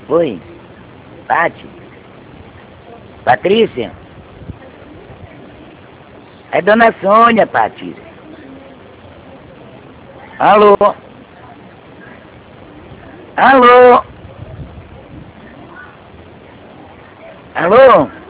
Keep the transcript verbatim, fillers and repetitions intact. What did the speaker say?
Oi? Pati? Patrícia? É Dona Sônia, Pati. Alô? Alô? Alô?